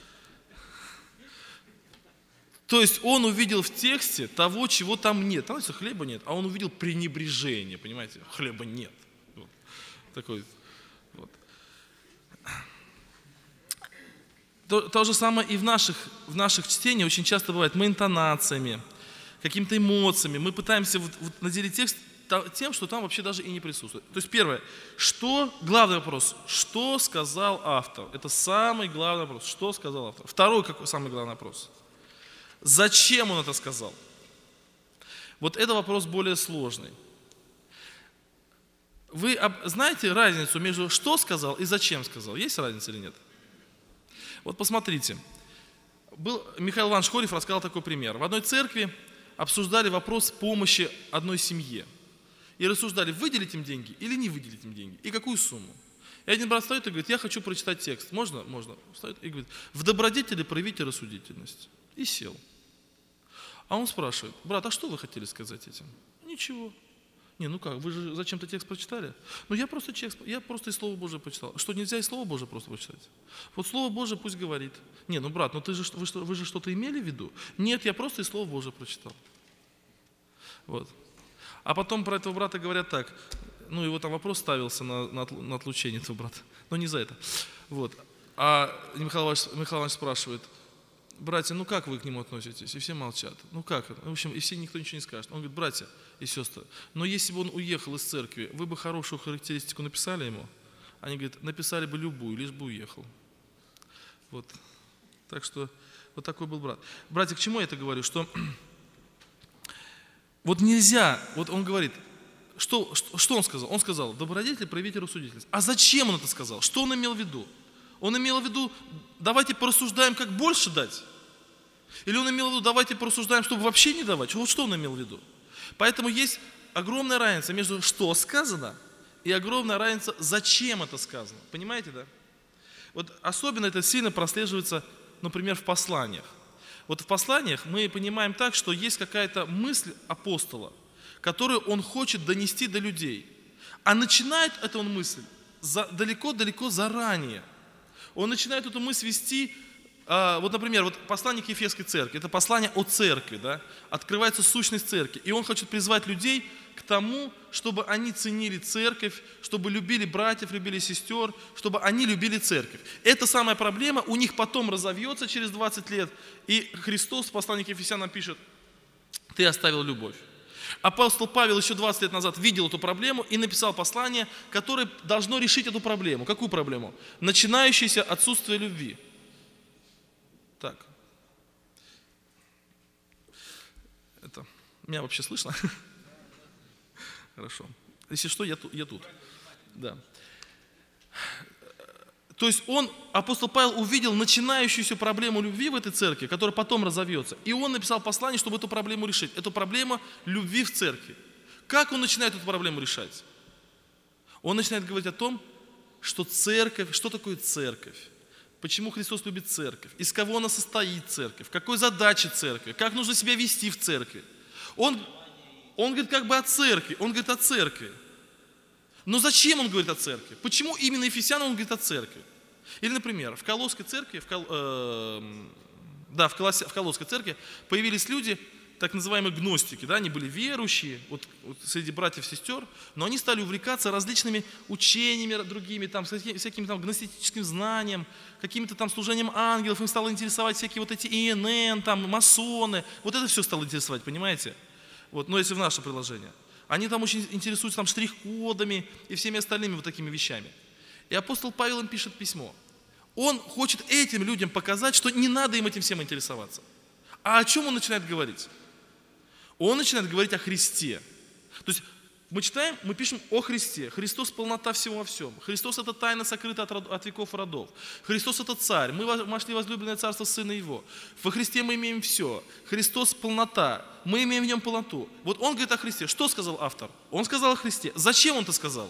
То есть он увидел в тексте того, чего там нет. Там написано «хлеба нет», а он увидел пренебрежение, понимаете? Хлеба нет. Вот. Такой, вот. То, то же самое и в наших, в наших чтениях очень часто бывает. Мы интонациями, какими-то эмоциями, мы пытаемся вот, вот наделить текст тем, что там вообще даже и не присутствует. То есть первое, что, главный вопрос, что сказал автор? Это самый главный вопрос, что сказал автор. Второй, какой самый главный вопрос? Зачем он это сказал? Вот это вопрос более сложный. Вы знаете разницу между что сказал и зачем сказал? Есть разница или нет? Вот посмотрите. Был, Михаил Иванович Хорев рассказал такой пример. В одной церкви обсуждали вопрос помощи одной семье. И рассуждали, выделить им деньги или не выделить им деньги. И какую сумму. И один брат стоит и говорит, я хочу прочитать текст. Можно? Можно. Стоит и говорит, в добродетели проявите рассудительность. И сел. А он спрашивает, брат, а что вы хотели сказать этим? Ничего. Не, ну как, вы же зачем-то текст прочитали? Ну я просто текст, я просто и Слово Божие прочитал. Что, нельзя и Слово Божие просто прочитать? Вот Слово Божие пусть говорит. Не, ну брат, ну ты же, вы, вы же что-то имели в виду? Нет, я просто и Слово Божие прочитал. Вот. А потом про этого брата говорят так, ну его там вопрос ставился на, на, на отлучение этого брата, но не за это. Вот. А Михаил Иванович, Михаил Иванович спрашивает, братья, ну как вы к нему относитесь? И все молчат. Ну как это? В общем, и все никто ничего не скажет. Он говорит, братья и сестры, но если бы он уехал из церкви, вы бы хорошую характеристику написали ему? Они говорят, написали бы любую, лишь бы уехал. Вот. Так что вот такой был брат. Братья, к чему я это говорю? Что вот нельзя, вот он говорит, что, что, что он сказал? Он сказал, добродетель, проявите рассудительность. А зачем он это сказал? Что он имел в виду? Он имел в виду, давайте порассуждаем, как больше дать. Или он имел в виду, давайте порассуждаем, чтобы вообще не давать. Вот что он имел в виду. Поэтому есть огромная разница между что сказано и огромная разница, зачем это сказано. Понимаете, да? Вот особенно это сильно прослеживается, например, в посланиях. Вот в посланиях мы понимаем так, что есть какая-то мысль апостола, которую он хочет донести до людей. А начинает эту он мысль далеко-далеко заранее. Он начинает эту мысль вести, вот, например, вот послание к Ефесской церкви, это послание о церкви, да, открывается сущность церкви, и он хочет призвать людей к тому, чтобы они ценили церковь, чтобы любили братьев, любили сестер, чтобы они любили церковь. Эта самая проблема у них потом разовьется через двадцать лет, и Христос в послании к Ефесянам пишет, ты оставил любовь. Апостол Павел еще двадцать лет назад видел эту проблему и написал послание, которое должно решить эту проблему. Какую проблему? Начинающееся отсутствие любви. Так. Это, меня вообще слышно? Хорошо. Если что, я тут. Я тут. Да. То есть он, апостол Павел, увидел начинающуюся проблему любви в этой церкви, которая потом разовьется. И он написал послание, чтобы эту проблему решить. Эту проблему любви в церкви. Как он начинает эту проблему решать? Он начинает говорить о том, что церковь, что такое церковь? Почему Христос любит церковь? Из кого она состоит, церковь? Какой задачи церкви? Как нужно себя вести в церкви? Он, он говорит как бы о церкви. Он говорит о церкви. Но зачем он говорит о церкви? Почему именно Ефесянам он говорит о церкви? Или, например, в Колосской церкви, в, Кол, э, да, в, Колосе, в Колосской церкви появились люди, так называемые гностики, да, они были верующие, вот, вот среди братьев и сестер, но они стали увлекаться различными учениями другими, там, всяким, всяким там гностическим знанием, каким-то там служением ангелов, им стало интересовать всякие вот эти И Н Н, там, масоны, вот это все стало интересовать, понимаете? Вот, но если в наше приложение. Они там очень интересуются там штрих-кодами и всеми остальными вот такими вещами. И апостол Павел им пишет письмо. Он хочет этим людям показать, что не надо им этим всем интересоваться. А о чем он начинает говорить? Он начинает говорить о Христе. То есть Мы читаем, мы пишем о Христе. Христос – полнота всего во всем. Христос – это тайна, сокрытая от, род, от веков родов. Христос – это царь. Мы вошли в возлюбленное царство Сына Его. Во Христе мы имеем все. Христос – полнота. Мы имеем в Нем полноту. Вот Он говорит о Христе. Что сказал автор? Он сказал о Христе. Зачем Он это сказал?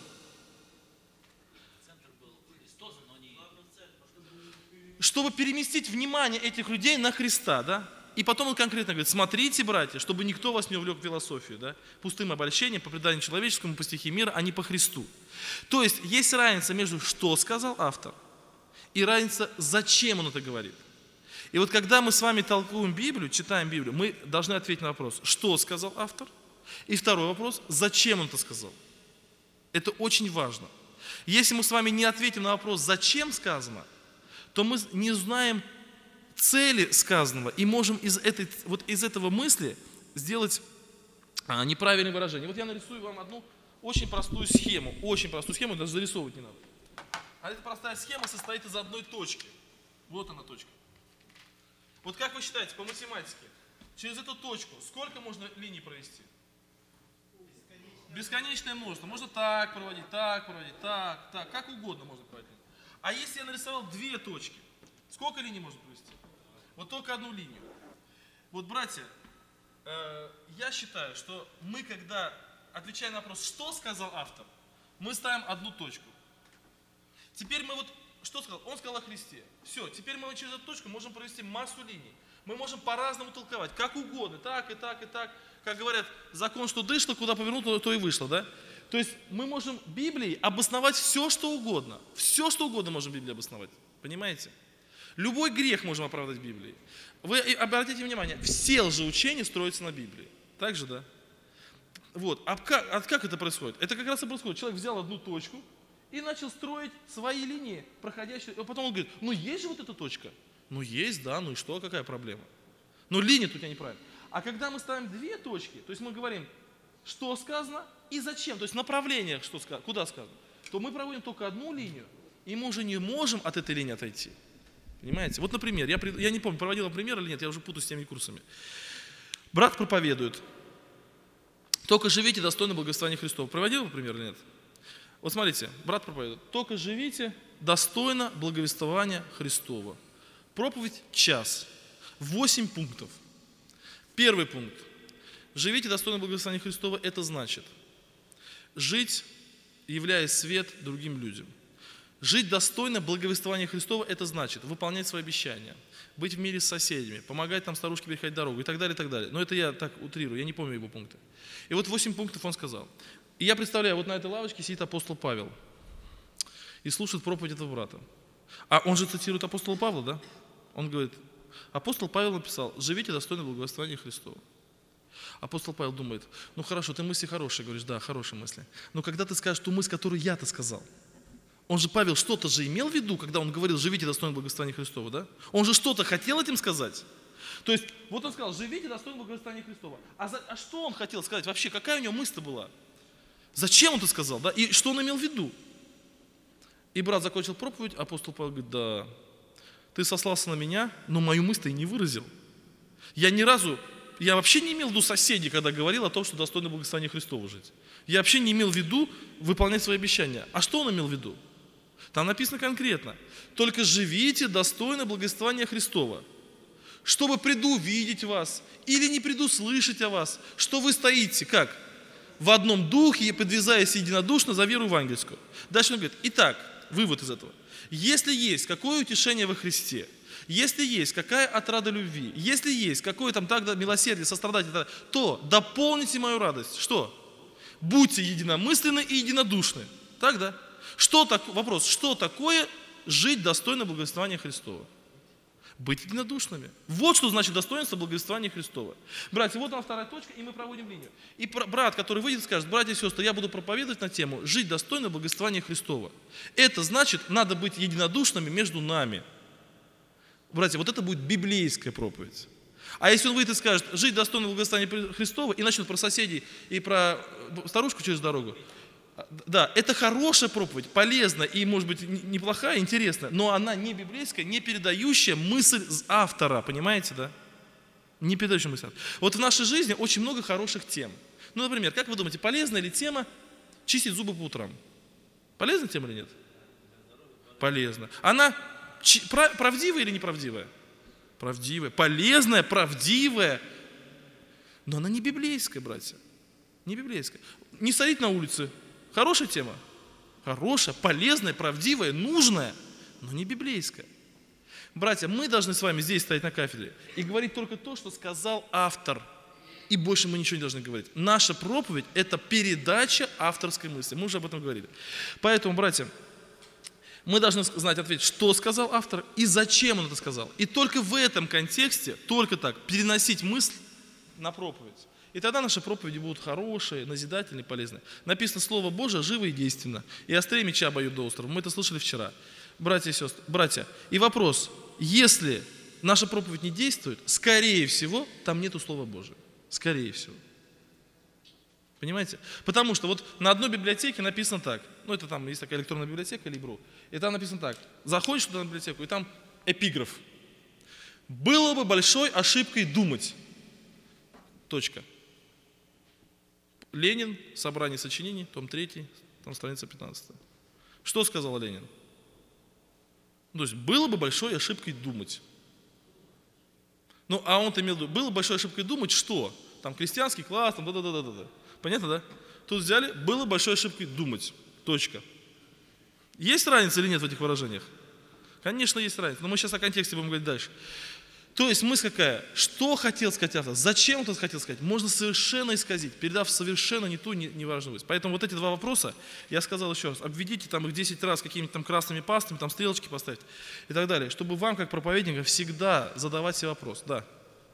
Чтобы переместить внимание этих людей на Христа, да? И потом он конкретно говорит: смотрите, братья, чтобы никто вас не увлек в философию, да? Пустым обольщением, по преданию человеческому, по стихии мира, а не по Христу. То есть есть разница между что сказал автор и разница, зачем он это говорит. И вот когда мы с вами толкуем Библию, читаем Библию, мы должны ответить на вопрос, что сказал автор, и второй вопрос, зачем он это сказал. Это очень важно. Если мы с вами не ответим на вопрос, зачем сказано, то мы не знаем цели сказанного и можем из, этой, вот из этого мысли сделать а, неправильное выражение. Вот я нарисую вам одну очень простую схему, очень простую схему, даже зарисовывать не надо. А эта простая схема состоит из одной точки. Вот она точка. Вот как вы считаете по математике, через эту точку сколько можно линий провести? Бесконечное множество. Можно так проводить, так проводить, так, так, как угодно можно проводить. А если я нарисовал две точки, сколько линий можно провести? Вот только одну линию. Вот, братья, э, я считаю, что мы, когда отвечаем на вопрос, что сказал автор, мы ставим одну точку. Теперь мы вот, что сказал? Он сказал о Христе. Все, теперь мы через эту точку можем провести массу линий. Мы можем по-разному толковать, как угодно, так и так и так. Как говорят, закон, что дышло, куда повернул, то и вышло, да? То есть мы можем Библией обосновать все, что угодно. Все, что угодно можем Библией обосновать. Понимаете? Любой грех можем оправдать Библией. Вы обратите внимание, все лжеучения строятся на Библии. Так же, да? Вот. А как, а как это происходит? Это как раз и происходит. Человек взял одну точку и начал строить свои линии, проходящие. И потом он говорит, ну есть же вот эта точка. Ну есть, да, ну и что, какая проблема? Но линия тут у тебя неправильно. А когда мы ставим две точки, то есть мы говорим, что сказано и зачем, то есть направление, что сказано, куда сказано, то мы проводим только одну линию, и мы уже не можем от этой линии отойти. Понимаете? Вот, например, я, я не помню, проводил пример или нет, я уже путаюсь с теми курсами. Брат проповедует, только живите достойно благословения Христова. Проводил пример или нет? Вот смотрите, брат проповедует, только живите достойно благовествования Христова. Проповедь час, восемь пунктов. Первый пункт. Живите достойно благословения Христова, это значит жить, являя свет другим людям. Жить достойно благовествования Христова, это значит выполнять свои обещания, быть в мире с соседями, помогать там старушке переходить дорогу и так далее, и так далее. Но это я так утрирую, я не помню его пункты. И вот восемь пунктов он сказал. И я представляю, вот на этой лавочке сидит апостол Павел и слушает проповедь этого брата. А он же цитирует апостола Павла, да? Он говорит, апостол Павел написал, живите достойно благословения Христова. Апостол Павел думает, ну хорошо, ты мысли хорошие, говоришь, да, хорошие мысли. Но когда ты скажешь ту мысль, которую я-то сказал, он же, Павел, что-то же имел в виду, когда он говорил, живите достойно благословения Христова, да? Он же что-то хотел этим сказать. То есть, вот он сказал, живите достойно благословения Христова. А, за, а что он хотел сказать вообще? Какая у него мысль-то была? Зачем он это сказал, да? И что он имел в виду? И брат закончил проповедь, апостол Павел говорит, да, ты сослался на меня, но мою мысль ты и не выразил. Я ни разу, я вообще не имел в виду соседей, когда говорил о том, что достойно благословения Христова жить. Я вообще не имел в виду выполнять свои обещания. А что он имел в виду? Там написано конкретно, только живите достойно благословения Христова, чтобы приду видеть вас или не приду слышать о вас, что вы стоите, как? В одном духе, подвязаясь единодушно за веру евангельскую. Дальше он говорит, итак, вывод из этого. Если есть какое утешение во Христе, если есть какая отрада любви, если есть какое там тогда милосердие, сострадание, то дополните мою радость. Что? Будьте единомысленны и единодушны. Так, да? Что так, вопрос, что такое жить достойно благовествования Христова? Быть единодушными. Вот что значит достоинство благовествования Христова. Братья, вот она вторая точка, и мы проводим линию. И брат, который выйдет, скажет, братья и сестры, я буду проповедовать на тему «Жить достойно благовествования Христова». Это значит, надо быть единодушными между нами. Братья, вот это будет библейская проповедь. А если он выйдет и скажет «Жить достойно благословения Христова» и начнет про соседей и про старушку через дорогу, да, это хорошая проповедь, полезная и, может быть, неплохая, интересная, но она не библейская, не передающая мысль автора, понимаете, да? Не передающим мыслям. Вот в нашей жизни очень много хороших тем. Ну, например, как вы думаете, полезная ли тема чистить зубы по утрам? Полезная тема или нет? Полезна. Она чи- прав- правдивая или неправдивая? Правдивая. Полезная, правдивая. Но она не библейская, братья. Не библейская. Не стоит на улице. Хорошая тема? Хорошая, полезная, правдивая, нужная, но не библейская. Братья, мы должны с вами здесь стоять на кафедре и говорить только то, что сказал автор. И больше мы ничего не должны говорить. Наша проповедь – это передача авторской мысли. Мы уже об этом говорили. Поэтому, братья, мы должны знать ответ, что сказал автор и зачем он это сказал. И только в этом контексте, только так, переносить мысль на проповедь. И тогда наши проповеди будут хорошие, назидательные, полезные. Написано, Слово Божие живо и действенно. И острее меча обоюд до острова. Мы это слышали вчера. Братья и сестры, братья. И вопрос, если наша проповедь не действует, скорее всего, там нету Слова Божия. Скорее всего. Понимаете? Потому что вот на одной библиотеке написано так. Ну, это там есть такая электронная библиотека, Либру. И там написано так. Заходишь туда на библиотеку, и там эпиграф. Было бы большой ошибкой думать. Точка. Ленин, собрание сочинений, том третий, там страница пятнадцатая. Что сказал Ленин? Ну, то есть, было бы большой ошибкой думать. Ну, а он-то имел в виду, было бы большой ошибкой думать, что? Там крестьянский класс, там да-да-да-да-да. Понятно, да? Тут взяли, было большой ошибкой думать. Точка. Есть разница или нет в этих выражениях? Конечно, есть разница, но мы сейчас о контексте будем говорить дальше. То есть мысль какая? Что хотел сказать автор? Зачем он это хотел сказать? Можно совершенно исказить, передав совершенно не ту, не, не важную мысль. Поэтому вот эти два вопроса, я сказал еще раз, обведите там их десять раз какими-то там красными пастами, там стрелочки поставьте и так далее, чтобы вам, как проповедникам, всегда задавать себе вопрос. Да.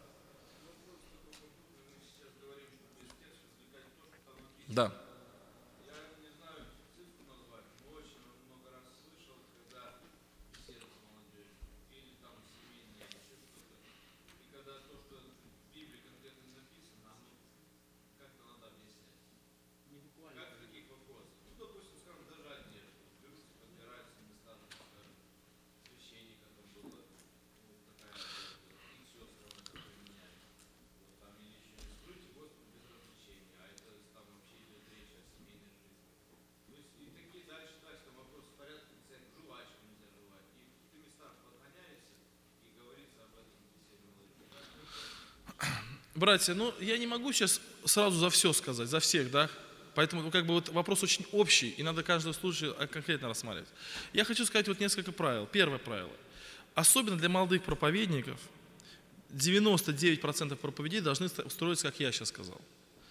Да. Братья, ну я не могу сейчас сразу за все сказать, за всех, да? Поэтому как бы вот вопрос очень общий, и надо каждый случай конкретно рассматривать. Я хочу сказать вот несколько правил. Первое правило. Особенно для молодых проповедников, девяносто девять процентов проповедей должны строиться, как я сейчас сказал.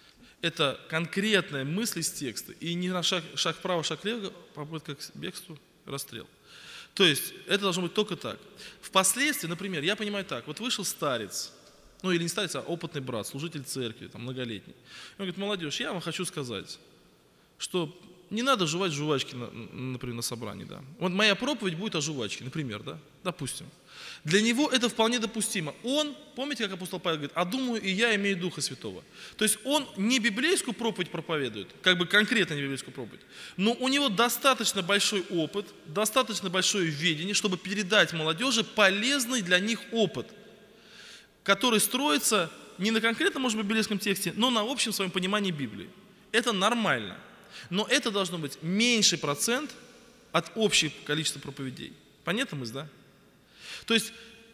Это конкретная мысль из текста, и не на шаг, шаг вправо, шаг влево, попытка к бегству, расстрел. То есть это должно быть только так. Впоследствии, например, я понимаю так, вот вышел старец, ну или не старец, а опытный брат, служитель церкви, там, многолетний. Он говорит, молодежь, я вам хочу сказать, что не надо жевать жвачки, на, например, на собрании. Да. Вот моя проповедь будет о жвачке, например, да, допустим. Для него это вполне допустимо. Он, помните, как апостол Павел говорит, а думаю, и я имею Духа Святого. То есть он не библейскую проповедь проповедует, как бы конкретно не библейскую проповедь, но у него достаточно большой опыт, достаточно большое видение, чтобы передать молодежи полезный для них опыт, который строится не на конкретном, может быть, библейском тексте, но на общем своем понимании Библии. Это нормально. Но это должно быть меньший процент от общего количества проповедей. Понятно мысль, да? То есть,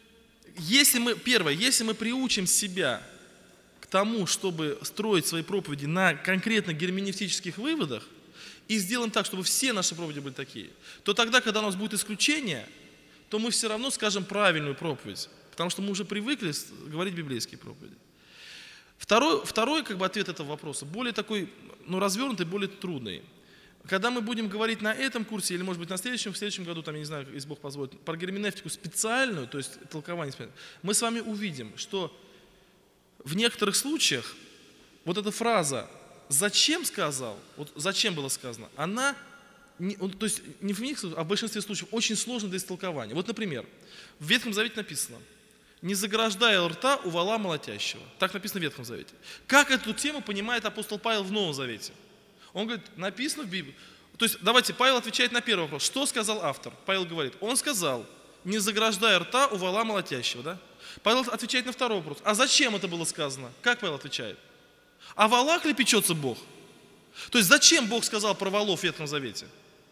если мы, первое, если мы приучим себя к тому, чтобы строить свои проповеди на конкретно герменевтических выводах, и сделаем так, чтобы все наши проповеди были такие, то тогда, когда у нас будет исключение, то мы все равно скажем правильную проповедь. Потому что мы уже привыкли говорить библейские проповеди. Второй, второй как бы, ответ этого вопроса, более такой, ну, развернутый, более трудный. Когда мы будем говорить на этом курсе, или, может быть, на следующем, в следующем году, там, я не знаю, если Бог позволит, про герменевтику специальную, то есть толкование, мы с вами увидим, что в некоторых случаях вот эта фраза «зачем сказал», вот «зачем было сказано», она, не, то есть не в них, а в большинстве случаев очень сложна для истолкования. Вот, например, в Ветхом Завете написано «не заграждая рта у вола молотящего». Так написано в Ветхом Завете. Как эту тему понимает апостол Павел в Новом Завете? Он говорит, написано в Библии. То есть, давайте, Павел отвечает на первый вопрос. Что сказал автор? Павел говорит, он сказал, не заграждая рта у вола молотящего, да? Павел отвечает на второй вопрос. А зачем это было сказано? Как Павел отвечает? О волах ли печется Бог? То есть зачем Бог сказал про волов в Ветхом Завете?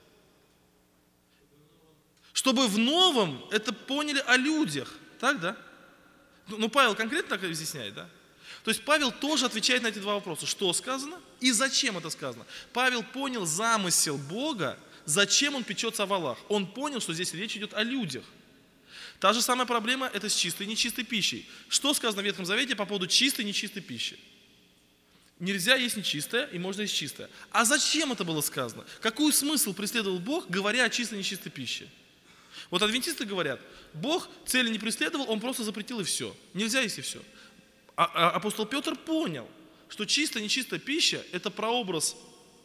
Чтобы в Новом это поняли о людях. Так, да? Ну, Павел конкретно так изъясняет, да? То есть Павел тоже отвечает на эти два вопроса. Что сказано и зачем это сказано? Павел понял замысел Бога, зачем он печется о волах. Он понял, что здесь речь идет о людях. Та же самая проблема – это с чистой и нечистой пищей. Что сказано в Ветхом Завете по поводу чистой и нечистой пищи? Нельзя есть нечистое и можно есть чистое. А зачем это было сказано? Какой смысл преследовал Бог, говоря о чистой и нечистой пище? Вот адвентисты говорят, Бог цели не преследовал, Он просто запретил и все. Нельзя есть и все. А, а апостол Петр понял, что чистая и нечистая пища – это прообраз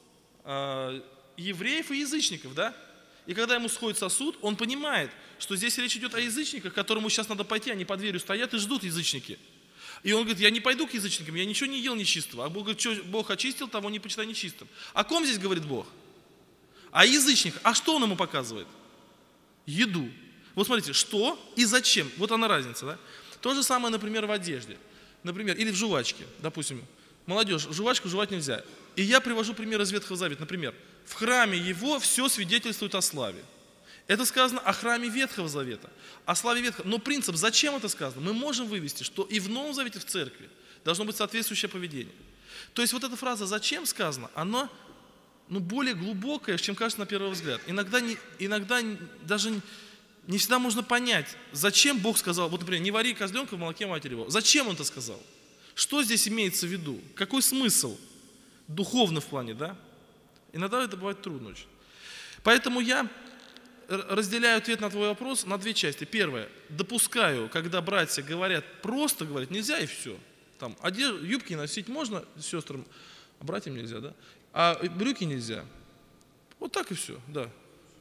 э, евреев и язычников, да? И когда ему сходит сосуд, он понимает, что здесь речь идет о язычниках, которым сейчас надо пойти, они под дверью стоят и ждут язычники. И он говорит, я не пойду к язычникам, я ничего не ел нечистого. А Бог говорит, что Бог очистил, того не почитай нечистым. О ком здесь говорит Бог? О язычниках. А что он ему показывает? Еду. Вот смотрите, что и зачем. Вот она разница, да? То же самое, например, в одежде. Например, или в жвачке, допустим. Молодежь, жвачку жевать нельзя. И я привожу пример из Ветхого Завета. Например, в храме его все свидетельствует о славе. Это сказано о храме Ветхого Завета, о славе Ветхого. Но принцип, зачем это сказано? Мы можем вывести, что и в Новом Завете в церкви должно быть соответствующее поведение. То есть вот эта фраза «зачем» сказано, она ну, более глубокая, чем кажется на первый взгляд. Иногда, не, иногда даже не всегда можно понять, зачем Бог сказал, вот, например, не вари козленка в молоке матери его. Зачем Он это сказал? Что здесь имеется в виду? Какой смысл? Духовно в плане, да? Иногда это бывает трудно очень. Поэтому я разделяю ответ на твой вопрос на две части. Первое. Допускаю, когда братья говорят, просто говорят, нельзя и все. Там, одежду, юбки носить можно сестрам, а братьям нельзя, да? А брюки нельзя. Вот так и все, да.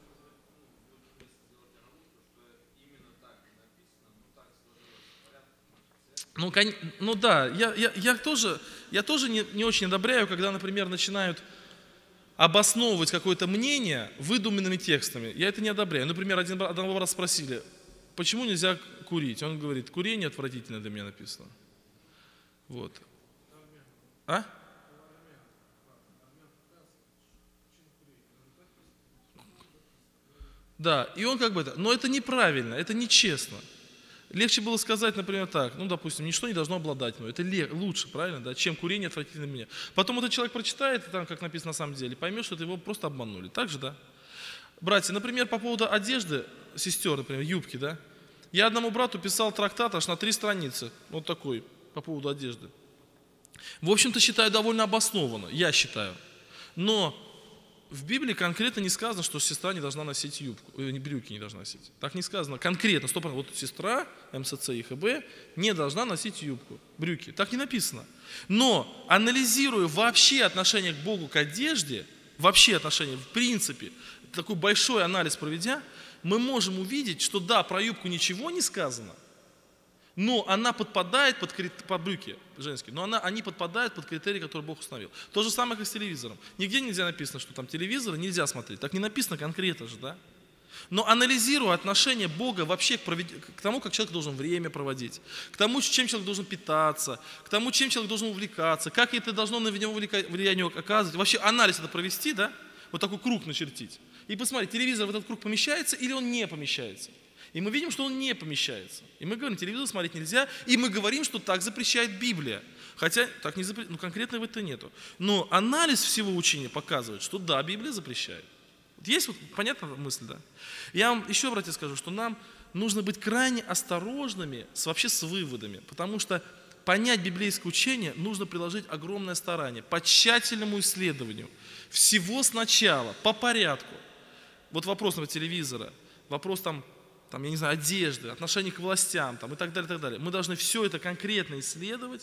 Ну, ну да, я, я, я тоже, я тоже не, не очень одобряю, когда, например, начинают обосновывать какое-то мнение выдуманными текстами. Я это не одобряю. Например, один, одного раз спросили, почему нельзя курить? Он говорит, курение отвратительно для меня написано. Вот. А? Да, и он как бы это, но это неправильно, это нечестно. Легче было сказать, например, так, ну, допустим, ничто не должно обладать мной. Это лучше, правильно, да, чем курение отвратительно для меня. Потом этот человек прочитает, там, как написано на самом деле, поймет, что это его просто обманули. Так же, да? Братья, например, по поводу одежды сестер, например, юбки, да? Я одному брату писал трактат аж на три страницы, вот такой, по поводу одежды. В общем-то, считаю довольно обоснованно, я считаю. Но в Библии конкретно не сказано, что сестра не должна носить юбку, э, брюки не должна носить. Так не сказано конкретно, сто процентов. Вот сестра эм эс цэ и ха бэ не должна носить юбку, брюки. Так не написано. Но анализируя вообще отношение к Богу к одежде, вообще отношение, в принципе, такой большой анализ проведя, мы можем увидеть, что да, про юбку ничего не сказано, но она подпадает под, под брюки женские, но она, они подпадают под критерии, которые Бог установил. То же самое, как с телевизором. Нигде нельзя написано, что там телевизор нельзя смотреть. Так не написано конкретно же, да? Но анализируя отношение Бога вообще к, провед... к тому, как человек должен время проводить, к тому, чем человек должен питаться, к тому, чем человек должен увлекаться, как это должно на него влияние оказывать, вообще анализ это провести, да? Вот такой круг начертить. И посмотреть, телевизор в этот круг помещается или он не помещается. И мы видим, что он не помещается. И мы говорим, телевизор смотреть нельзя. И мы говорим, что так запрещает Библия. Хотя так не запрещает, ну конкретно в это нету. Но анализ всего учения показывает, что да, Библия запрещает. Вот есть вот понятная мысль, да? Я вам еще, братья, скажу, что нам нужно быть крайне осторожными с, вообще с выводами. Потому что понять библейское учение нужно приложить огромное старание по тщательному исследованию. Всего сначала, по порядку. Вот вопрос, например, телевизора, вопрос там, там, я не знаю, одежды, отношения к властям там, и так далее, и так далее. Мы должны все это конкретно исследовать,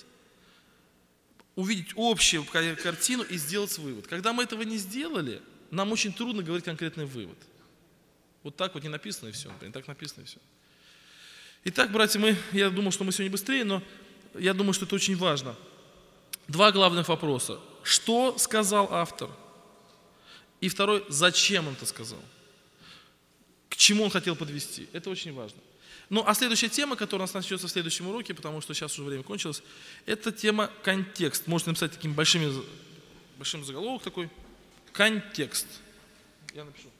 увидеть общую картину и сделать вывод. Когда мы этого не сделали, нам очень трудно говорить конкретный вывод. Вот так вот не написано и все, не так написано и все. Итак, братья, мы, я думал, что мы сегодня быстрее, но я думаю, что это очень важно. Два главных вопроса. Что сказал автор? И второй, зачем он это сказал? к чему он хотел подвести. Это очень важно. Ну, а следующая тема, которая у нас начнется в следующем уроке, потому что сейчас уже время кончилось, это тема контекст. Можете написать таким большими, большим заголовок такой. Контекст. Я напишу.